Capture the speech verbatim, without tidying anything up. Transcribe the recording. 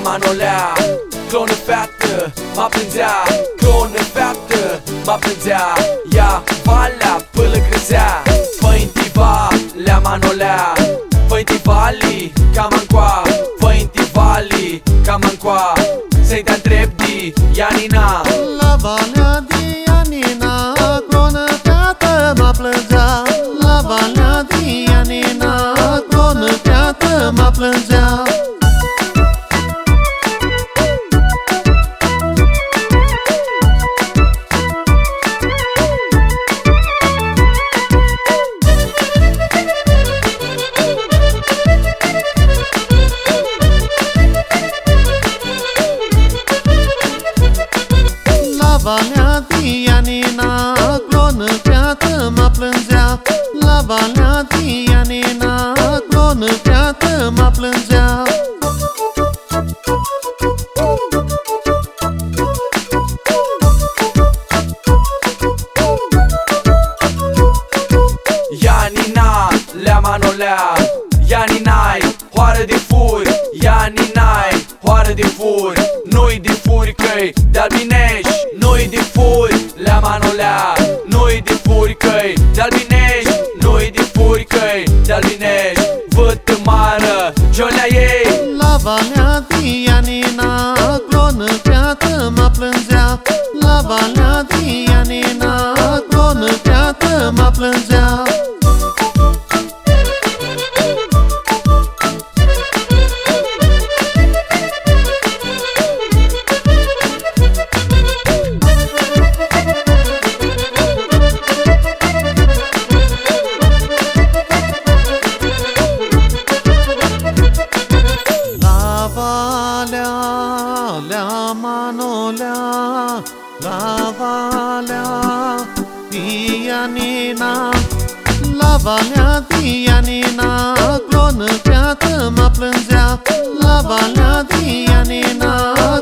manolea. Clonă feată, mă plângea. Clonă feată, mă plângea. Ia valea, până crezea. Păintiva, lea manolea. Păintivali, cam încoa. Păintivali, cam încoa. Să-i te întreb di Ianina. La valea di Ianina, clonă feată mă plângea. La valea di Ianina, clonă feată mă plângea. La valea di Ianina, clonă feată mă plângea. La valea di Ianina, clonă feată mă plângea. Ianina, lea manolea. Ianinai, hoară de furi. Ianinai, hoară de furi. Nu-i de furi căi de-albinești. Nu-i de furi, lea manolea. Nu-i de furi căi de-albinești. Nu-i de furi căi de-albinești. Văd mară, Giolea ei. La valea di Ianina, clonă feată mă plângea. La valea di Ianina, clonă feată mă plângea. La valea, lea manolea. La valea di Ianina. La valea di Ianina, clonă feată mă plângea. La valea di Ianina,